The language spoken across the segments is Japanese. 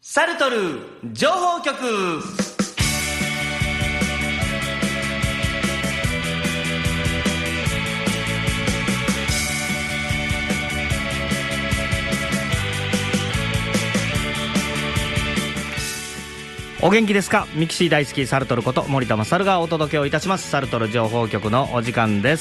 サルトル情報局。お元気ですか。ミキシー大好きサルトルこと森田勝がお届けをいたします。サルトル情報局のお時間です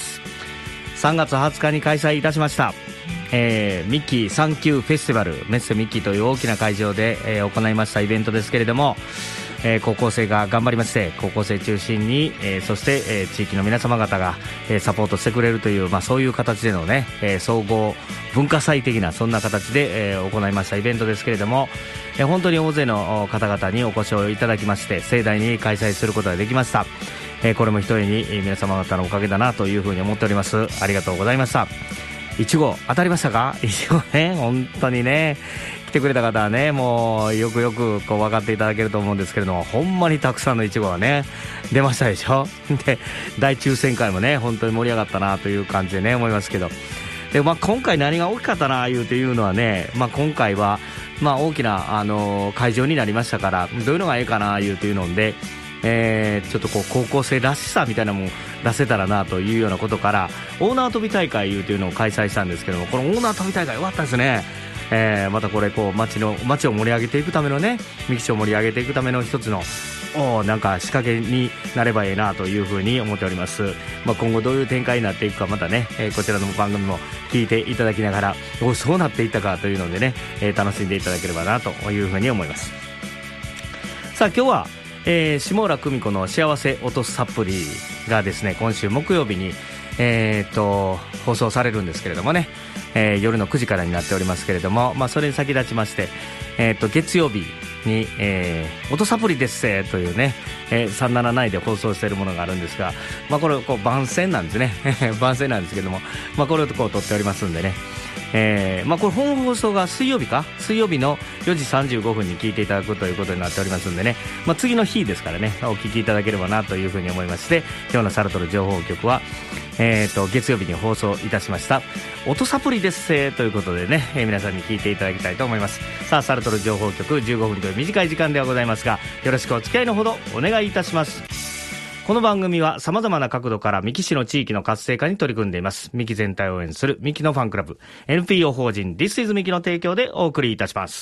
。3月20日に開催いたしましたミッキーサンキューフェスティバルメッセミッキーという大きな会場で、行いましたイベントですけれども、高校生が頑張りまして、高校生中心に、そして、地域の皆様方が、サポートしてくれるという、そういう形でのね、総合文化祭的なそんな形で、行いましたイベントですけれども、本当に大勢の方々にお越しをいただきまして盛大に開催することができました。これもひとえに皆様方のおかげだなというふうに思っております。ありがとうございました。いちご当たりましたか。いちごね、本当にね、来てくれた方はね、もうよくよくこう分かっていただけると思うんですけれども、ほんまにたくさんのいちごがね出ましたでしょ。で、大抽選会もね本当に盛り上がったなという感じでね思いますけど、で、今回何が大きかったないうのはね、今回は大きな、会場になりましたから、どういうのがいいかないうので、ちょっとこう高校生らしさみたいなもの出せたらなというようなことから、オーナー跳び大会というのを開催したんですけども、このオーナー跳び大会良かったですね。またこれこう街を盛り上げていくためのね、ミキシを盛り上げていくための一つのなんか仕掛けになればいいなというふうに思っております。今後どういう展開になっていくか、またね、こちらの番組も聞いていただきながら、そうなっていったかというのでね、楽しんでいただければなというふうに思います。さあ今日は下浦久美子の幸せ音サプリがですね、今週木曜日に、放送されるんですけれどもね、夜の9時からになっておりますけれども、それに先立ちまして、月曜日に、音サプリですというね、379で放送しているものがあるんですが、これこう番宣なんですね番宣なんですけども、これをこう撮っておりますんでね、これ本放送が水曜日の4時35分に聞いていただくということになっておりますんでね、次の日ですからね、お聞きいただければなというふうに思いまして、今日のサルトル情報局は、月曜日に放送いたしました音サプリですということでね、皆さんに聞いていただきたいと思います。さあサルトル情報局15分という短い時間ではございますが、よろしくお付き合いのほどお願いいたします。この番組は様々な角度から三木市の地域の活性化に取り組んでいます。三木全体を応援する三木のファンクラブ NPO 法人 This is 三木の提供でお送りいたします。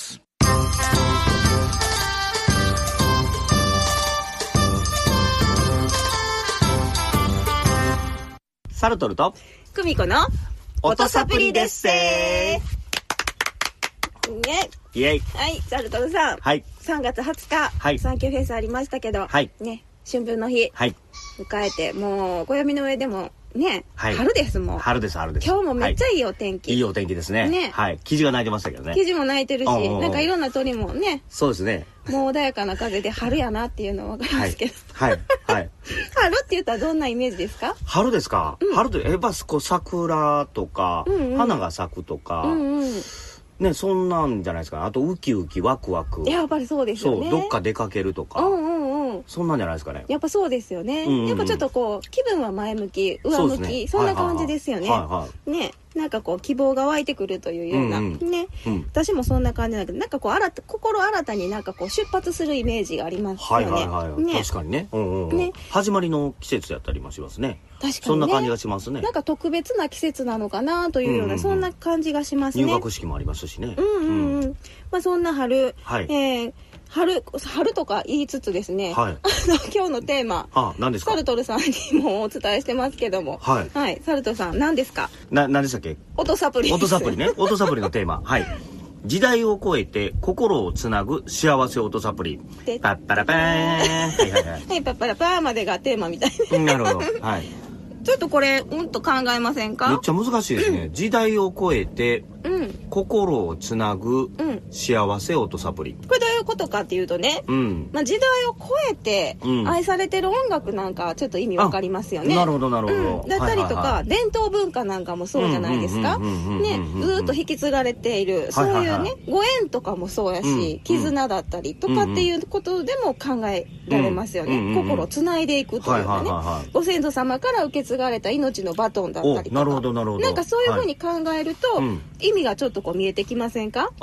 サルトルと久美子の音サプリですね。 イエイ。 はい、サルトルさん、 はい、 3月20日、 はい、 サンキューフェスありましたけど、はい、ね、春分の日、はい、迎えて、もう暦の上でもね、はい、春です。もう春です。今日もめっちゃいいお天気、 はい、いいお天気です ね。はい、キジが鳴いてましたけどね。 キジも鳴いてるし、なんかいろんな鳥もね、 そうですね、 もう穏やかな風で春やなっていうのは分かりますけど、 はいはい、 春って言ったらどんなイメージですか。 春ですか、春ってやっぱ桜とか、花が咲くとか、ね、そんなんじゃないですか。あとウキウキワクワク、 やっぱりそうですよね。 そう、どっか出かけるとか、そんなんじゃないですかね。 やっぱそうですよね、やっぱちょっとこう気分は前向き上向き、 そんな感じですよね。ね、なんかこう希望が湧いてくるというような、ね、私もそんな感じだけど、なんかこう心新たになんかこう出発するイメージがありますよね。 ね、確かにね、ね、始まりの季節やったりもしますね。 確かにね、 そんな感じがしますね。 なんか特別な季節なのかなというような、そんな感じがしますね。 入学式もありますしね。 そんな春、春とか言いつつですね、今日のテーマ、何ですか。サルトルさんにもお伝えしてますけども、はい、サルトルさん何ですか。何でしたっけ。 音サプリです。 音サプリね。音サプリのテーマ、はい、時代を超えて心をつなぐ幸せ音サプリ。パッパラパーン、 はい、パッパラパーまでがテーマみたいな。 なるほど、はい。 ちょっとこれと考えませんか。 めっちゃ難しいですね。時代を超えて心をつなぐ幸せ音サプリ。 これどういうことかっていうとね、時代を超えて愛されてる音楽なんかちょっと意味わかりますよね。 なるほどなるほど。 だったりとか、伝統文化なんかもそうじゃないですかね。ずっと引き継がれているそういうね、ご縁とかもそうやし、絆だったりとかっていうことでも考えられますよね。心をつないでいくというかね、ご先祖様から受け継がれた命のバトンだったりとか、 なるほどなるほど。 なんかそういう風に考えると、意味がちょっとこう見えてきませんか。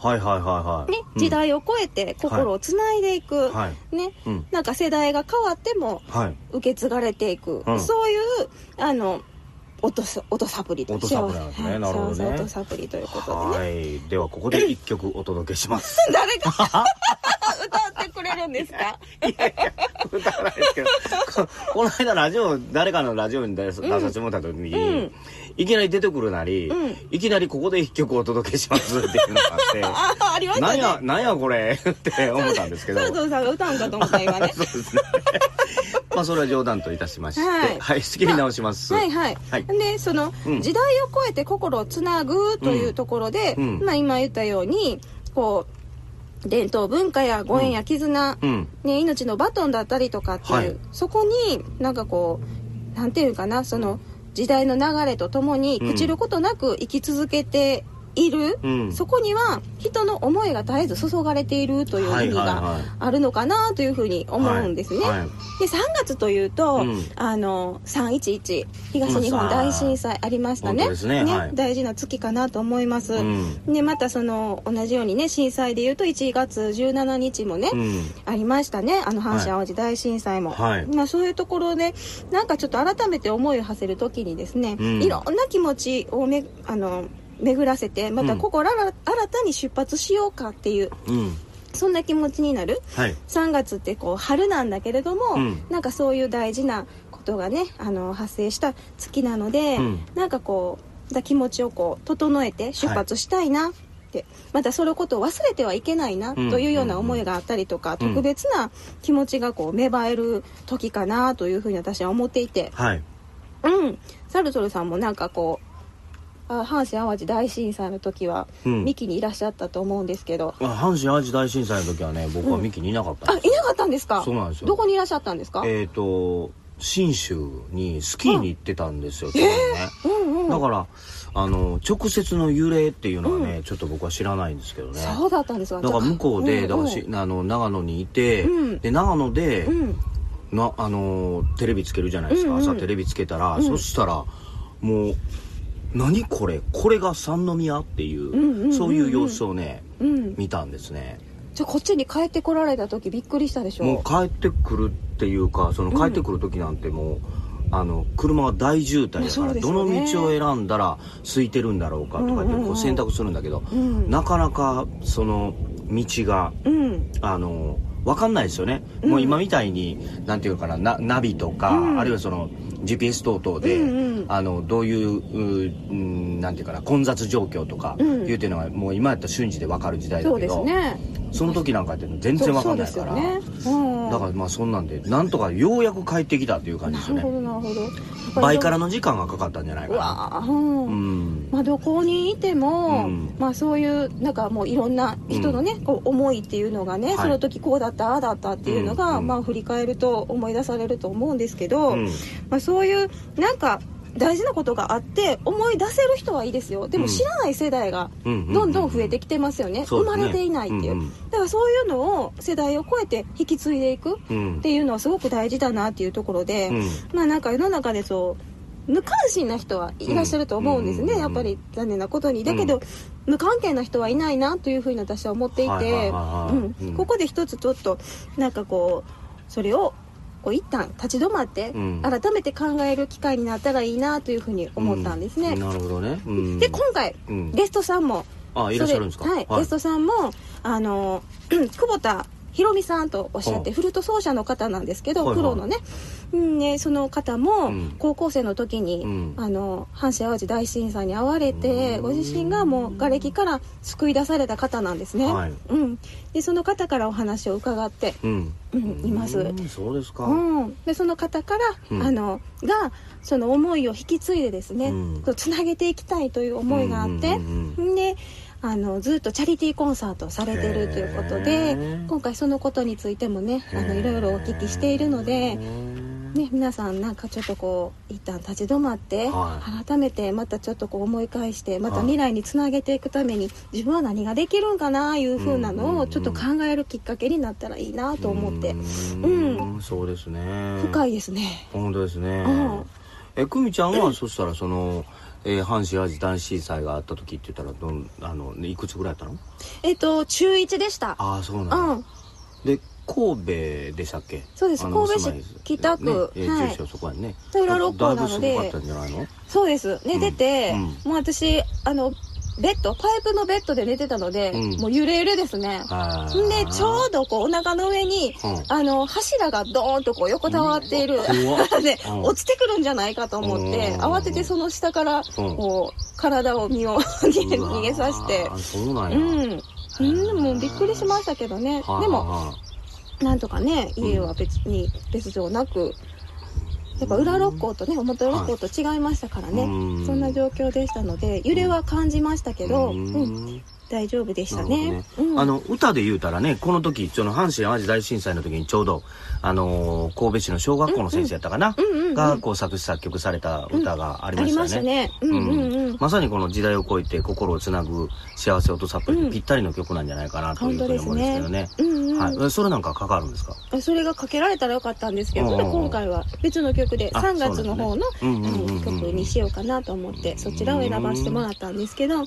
はいはいはいはい、 ね、時代を超えて心をつないでいく、 はい、 ね、なんか世代が変わっても受け継がれていく、そういう音サプリと音サプリなんですね。なるほどね。 音サプリということでね。 はい。ではここで一曲お届けします。 誰が歌ってくれるんですか？ いや歌わないですけど、この間誰かのラジオに出させてもらった時に、いきなり出てくるなり、いきなりここで一曲お届けしますっていうのがあって、 ありましたね。 なんやこれって思ったんですけど。 佐藤さんが歌うんかと思った今ね。 そうですね。まあそれは冗談といたしまして、はい、仕切り直します。 はいはい。でその時代を超えて心をつなぐというところで、まあ今言ったようにこう伝統文化やご縁や絆、ね、命のバトンだったりとかっていう、そこになんかこうなんていうかな、その時代の流れとともに朽ちることなく生き続けている、そこには人の思いが絶えず注がれているという意味があるのかなというふうに思うんですね。で3月というと、311東日本大震災ありましたね。大事な月かなと思います。でまたその同じようにね、震災でいうと1月17日もね、ありましたね。阪神淡路大震災も、まあ、そういうところでなんかちょっと改めて思いを馳せる時にですね、いろんな気持ちを巡らせてまた心新たに出発しようかっていう、そんな気持ちになる、3月ってこう春なんだけれども、なんかそういう大事なことがね発生した月なので、なんかこう気持ちをこう整えて出発したいなって、またそのことを忘れてはいけないなというような思いがあったりとか、特別な気持ちがこう芽生える時かなというふうに私は思っていて、サルトルさんもなんかこう阪神・淡路大震災の時は三木にいらっしゃったと思うんですけど、 阪神・淡路大震災の時はね、僕は三木にいなかったんです。 いなかったんですか？ そうなんですよ。 どこにいらっしゃったんですか？ 信州にスキーに行ってたんですよ、だから直接の幽霊っていうのはね、ちょっと僕は知らないんですけどね。そうだったんですか。だから向こうで、だから長野にいて、で長野で、テレビつけるじゃないですか、朝テレビつけたら、そしたらもう何これが三宮っていう、そういう様子をね、見たんですね。 じゃあこっちに帰ってこられた時びっくりしたでしょ？ もう帰ってくるっていうか、その帰ってくる時なんてもう、車が大渋滞だから、どの道を選んだら空いてるんだろうかとかってこう選択するんだけど、なかなかその道が、分かんないですよね。もう今みたいになんていうかな、ナビとか、あるいはその GPS 等々で、どういうなんていうかな、混雑状況とかいうていうのがもう今やったら瞬時で分かる時代だけど、その時なんかって全然分かんないから、だからまあそんなんでなんとかようやく帰ってきたっていう感じですよね。なるほど。倍からの時間がかかったんじゃないかな。 まあどこにいても、まあそういうなんかもういろんな人のね、こう思いっていうのがね、その時こうだったああだったっていうのが、まあ振り返ると思い出されると思うんですけど、まあそういうなんか大事なことがあって思い出せる人はいいですよ。でも知らない世代がどんどん増えてきてますよね。生まれていないっていう、だからそういうのを世代を超えて引き継いでいくっていうのはすごく大事だなっていうところで、まあなんか世の中でそう無関心な人はいらっしゃると思うんですね、やっぱり残念なことに。だけど、無関係な人はいないなというふうに私は思っていて、ここで一つちょっとなんかこうそれを一旦立ち止まって改めて考える機会になったらいいなというふうに思ったんですね。 なるほどね。 で今回、ゲストさんもいらっしゃるんですか？ ゲストさんも久保田ひろみさんとおっしゃって、フルート奏者の方なんですけど、プロのね、その方も高校生の時に、阪神・淡路大震災に遭われて、ご自身がもう瓦礫から救い出された方なんですね。でその方からお話を伺って、います。 そうですか。 でその方から、がその思いを引き継いでですね、つなげていきたいという思いがあって、でずっとチャリティーコンサートをされてるということで、今回そのことについてもねいろいろお聞きしているので、皆さんなんかちょっとこう一旦立ち止まって、改めてまたちょっとこう思い返して、また未来につなげていくために自分は何ができるんかないう風なのをちょっと考えるきっかけになったらいいなと思って。 そうですね。 深いですね。 本当ですね。久美ちゃんはそしたらその阪神・淡路大震災があった時って言ったらいくつぐらいやったの？ 中1でした。 ああ、そうなんだ。で、神戸でしたっけ？ そうです。神戸市北区、 住所そこやね。 裏六甲なので。 だいぶすごかったんじゃないの？ そうです。寝てて、もう私パイプのベッドで寝てたので、もう揺れ揺れですね。で、ちょうどこうお腹の上に、柱がドーンとこう横たわっている、で、落ちてくるんじゃないかと思って、慌ててその下から、こう、体を逃げさせて。 そうなんや。 もうびっくりしましたけどね。でも、なんとかね、家は別状なく、やっぱ裏六甲とね、表六甲と違いましたからね、そんな状況でしたので、揺れは感じましたけど、大丈夫でしたね。 歌で言うたらね、この時阪神・淡路大震災の時にちょうど神戸市の小学校の先生やったかながこう作詞作曲された歌がありましたね。まさにこの時代を超えて心をつなぐ幸せ音サプリにぴったりの曲なんじゃないかなというふうに思うんですけどね。それなんかかかるんですか？ それがかけられたらよかったんですけど、今回は別の曲で3月の方の曲にしようかなと思ってそちらを選ばせてもらったんですけどね。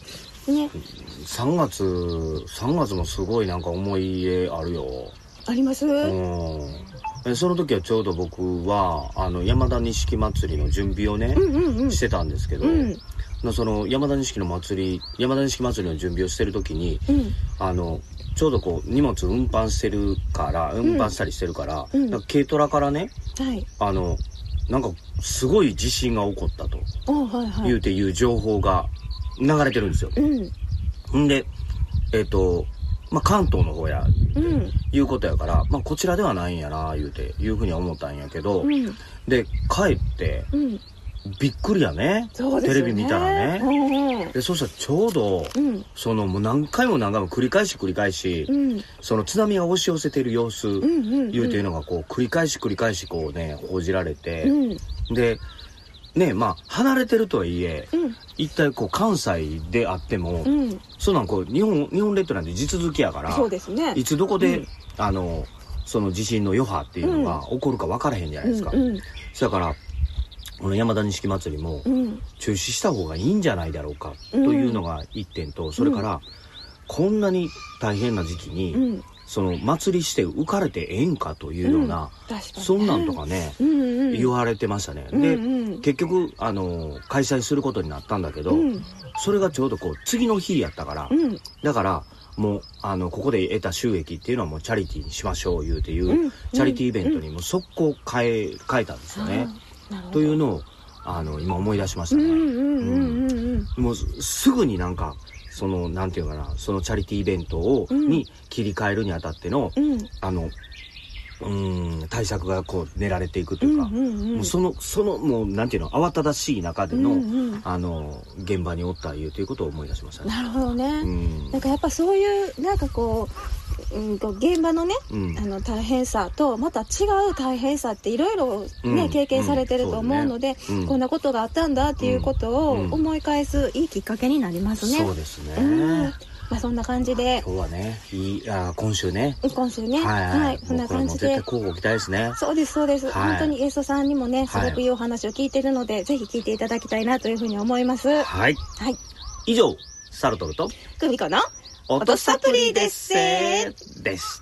3月もすごいなんか思い入れあるよ。 あります？ その時はちょうど僕は山田錦祭りの準備をね、してたんですけど、その山田錦祭りの準備をしてる時に、ちょうどこう荷物運搬したりしてるから、なんか軽トラからね、なんかすごい地震が起こったという情報が流れてるんですよ。んで関東の方やいうことやから、こちらではないんやないうふうには思ったんやけど、で帰ってびっくりやね。テレビ見たらね。でそしたらちょうどもう何回も繰り返しその津波が押し寄せてる様子いうというのがこう繰り返しこうね報じられて、でね、離れてるとはいえ、一体こう関西であっても、そんなんこう日本列島なんて地続きやから、 そうですね、 いつどこで、その地震の余波っていうのが起こるか分からへんじゃないですか。だからこの山田錦祭りも中止した方がいいんじゃないだろうかというのが一点と、それからこんなに大変な時期に、その祭りして浮かれてええんかというような、そんなんとかね、言われてましたね。で、結局開催することになったんだけど、それがちょうどこう次の日やったから、だからもうここで得た収益っていうのはもうチャリティーにしましょういうチャリティーイベントにも速攻変えたんですよね。というのを今思い出しましたね。もうすぐになんかなんていうかな、そのチャリティーイベントに切り替えるにあたっての、対策がこう練られていくというか、もうもうなんていうの、慌ただしい中での、現場におったということを思い出しましたね。 なるほどね。なんかやっぱそういうなんかこう現場のね、大変さとまた違う大変さっていろいろね、経験されてると思うので、こんなことがあったんだっていうことを思い返すいいきっかけになりますね。 そうですね。 そんな感じで今日はね、今週ね、 はい、そんな感じで絶対交互期待ですね。 そうです、本当にゲストさんにもねすごくいいお話を聞いてるので、ぜひ聞いていただきたいなというふうに思います。 以上、サルトルと久美子の音サプリでっせーでした。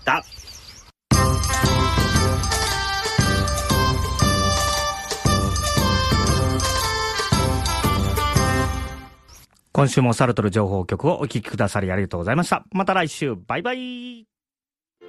今週もサルトル情報局をお聞きくださりありがとうございました。また来週、バイバイ。